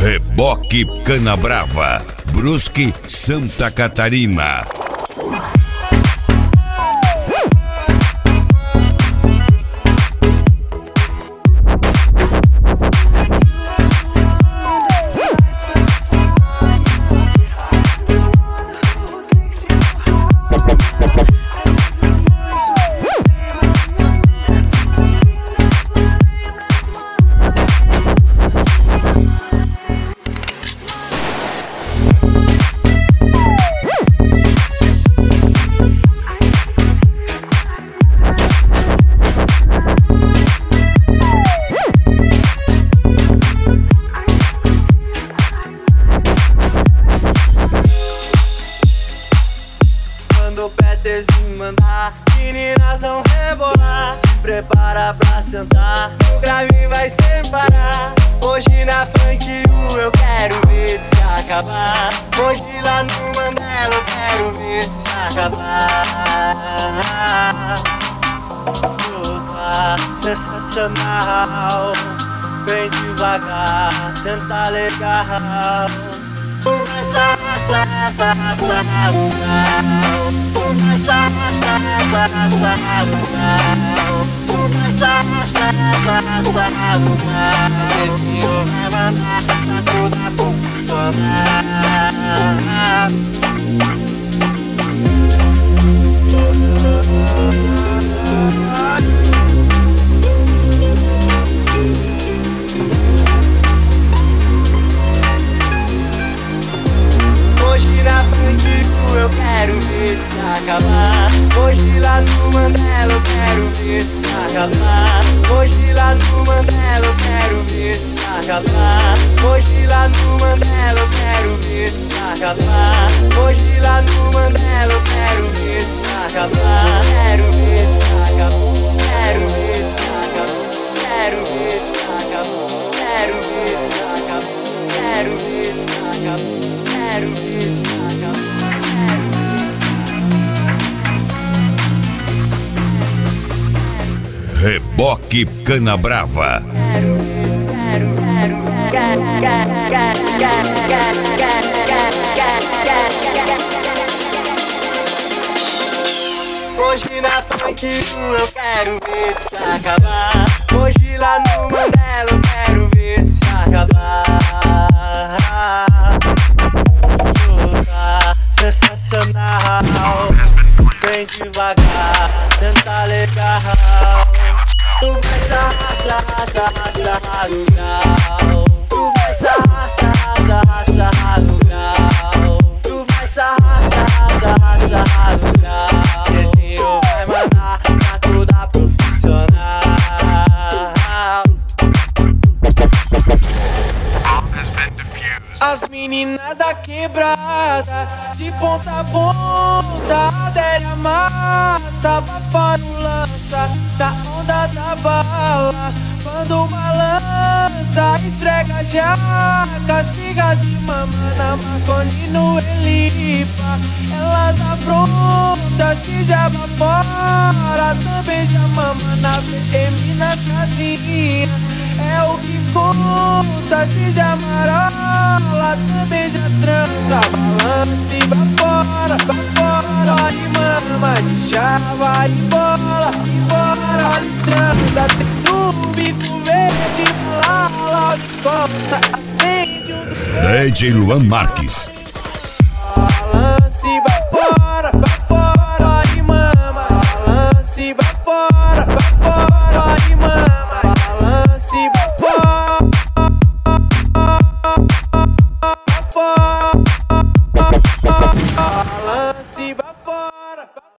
Reboque Canabrava, Brusque, Santa Catarina. Mandar, meninas vão rebolar. Se prepara pra sentar, o grave vai sem parar. Hoje na funk eu quero ver se acabar. Hoje lá no Mandela eu quero ver se acabar. Tá sensacional, vem devagar, senta legal. Esse homem vai mandar pra toda funcionar. Hoje na frente eu quero ver se acabar. Hoje lá no Mandela eu quero ver se acabar. Hoje lá no Mandela eu quero ver se acabar. Hoje lá no Mandela eu quero ver se acabar. Hoje lá no Mandela eu quero ver se acabar. Quero ver se acabar. Quero ver se acabar. Quero ver se acabar. Quero ver se acabar. Quero ver se acabar. Quero ver se acabar. Reboque Canabrava. Hoje na funk eu quero ver se acabar. Hoje lá no Mandela eu quero ver se acabar. Tá sensacional, vem devagar, senta legal. Tu vai sarrar no grau. Tu vai sarrar no grau. Tu vai sarrar no grau. Esse eu vai mandar pra toda profissional. As meninas da quebrada, de ponta a ponta, adere a massa, bafora o lança, da onda da bala. Quando balança, esfrega a jaca, cigas e mama na Marconi no Elipa. Elas aprontam, se jaba fora, também já mama na VM nas casinhas. É o que consta, se já marola, também já transa. Balança e bafora, bafora e mama de chava e bola, olha e transa. Tem no bico verde, malala, de costa, acende DJ Luan Marques. Balança e bafora, bafora e mama. Balança e bafora.